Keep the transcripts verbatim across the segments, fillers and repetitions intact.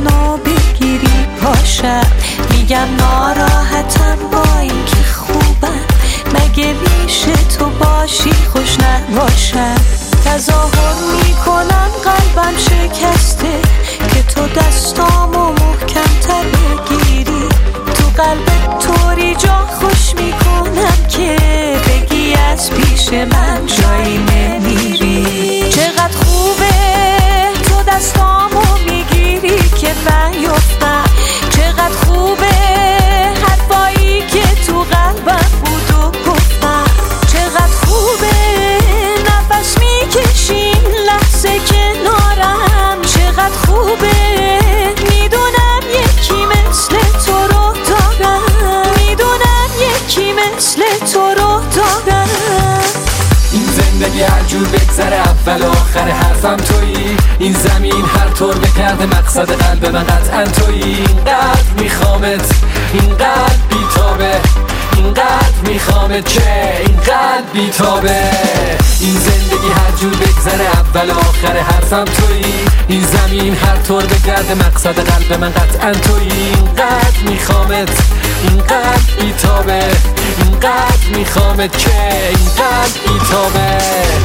منو بگیری پاشم. میگم ناراحتم با این که خوبم، مگه میشه تو باشی خوش نباشم. تظاهر میکنم قلبم شکسته که تو دستامو محکم‌تر بگیری. تو قلبت طوری جا خوش میکنم که بگی از پیش من جایی نمیری. چقدر خوبه تو دستامو میگیری که نیفتم. چقدر خوبه حرفایی که تو قلبم بود و گفتم. چقدر خوبه نفس میکشیم لحظه کنارم. چقدر خوبه میدونم یکی مثل تو رو دارم. میدونم یکی مثل تو رو دارم. این زندگی هر جور بگذره اول و آخر حرفم تویی. این زمین هر طور بکرده مقصد قلب من قطعا تویی. اینقدر میخوامت، اینقدر بیتابه، اینقدر میخوامت که اینقدر بیتابه. این زندگی هر جور بگذره اول و آخر حرفم تویی. این زمین هر طور بگرده مقصد قلب من قطعا تویی. اینقدر میخوامت، اینقدر بیتابه، اینقدر میخوامت که اینقدر بیتابه.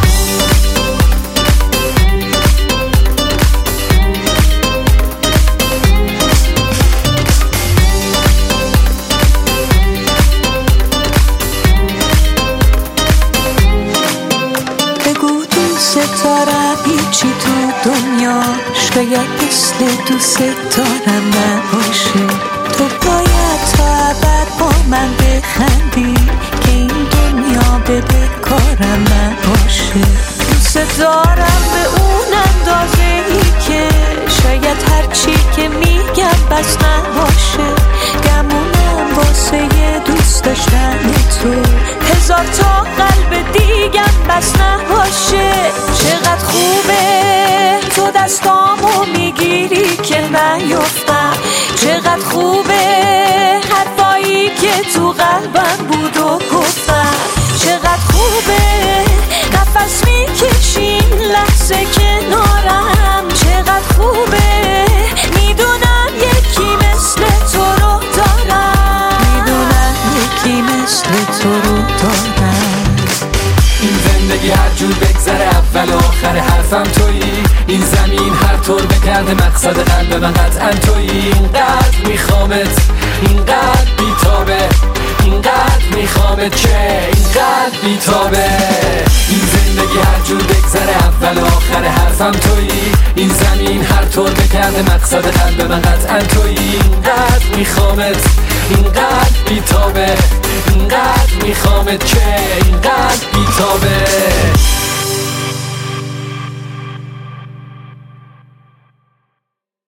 ستارم هیچی تو دنیا شاید مثل دوست دارم نباشه. تو باید تا ابد با من بخندی که این دنیا به بکارم نباشه. دوست دارم به اون اندازه ای که شاید هرچی که میگم بس نباشه. گمونم واسه یه دوست داشتن تو هزار تا قلب دیگم بس نباشه. چقدر خوبه تو دستامو میگیری که نیفتم. چقدر خوبه حرفایی که تو قلبم بود و گفتم. چقدر خوبه نفس میکشیم لحظه کنارم. چقدر خوبه میدونم یکی مثل تو رو دارم. میدونم یکی مثل تو رو دارم. این زندگی هر جور بگذره اول و آخر حرفم تویی. این زمین هر طور بکرده مقصد قلب من قطعا تویی. اینقدر میخوامت، اینقدر بیتابه، اینقدر میخوامت که اینقدر بیتابه. این زندگی هر جور بگذره اول و آخر حرفم تویی. این زمین هر طور بکرده مقصد قلب من قطعا تویی. اینقدر میخوامت، اینقدر بیتابه، اینقدر میخوامت که اینقدر بیتابه.